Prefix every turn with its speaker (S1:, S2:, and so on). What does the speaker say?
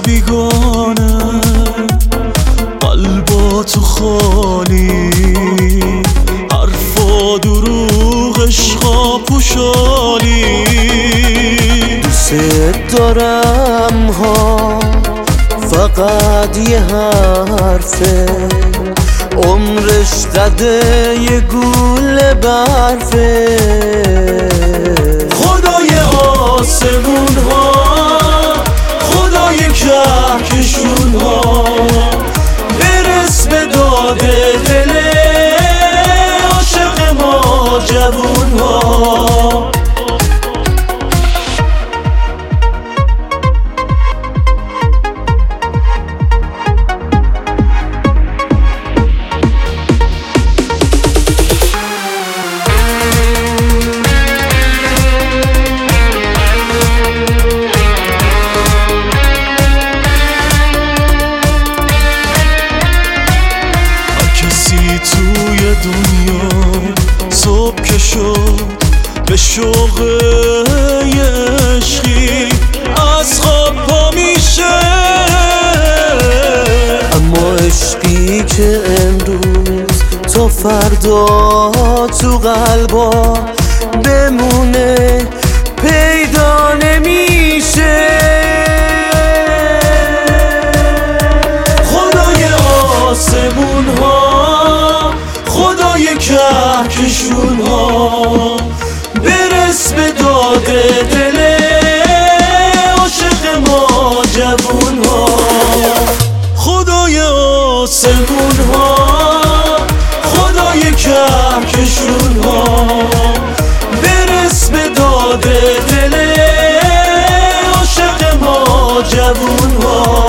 S1: بیگانه، قلبا تو خالی، حرفا دروغ، عشقا پوشالی. دوست دارم ها فقط یه حرفه، عمرش قده یه گوله برفه. خدای آسمون ها، خدای کهکشون ها، برس به داد دل عاشق ما جوون ها. توی دنیا صبح که شد به شوق یه عشقی از خواب پا میشه، اما عشقی که امروز تا فردا تو قلبا بمونه پیدا نمیشه. خدای آسمون ها، خدای کهکشون ها، برس به داد دل عاشق ما جوون ها. خدای آسمون ها، خدای کهکشون ها، برس به داد دل عاشق ما جوون ها.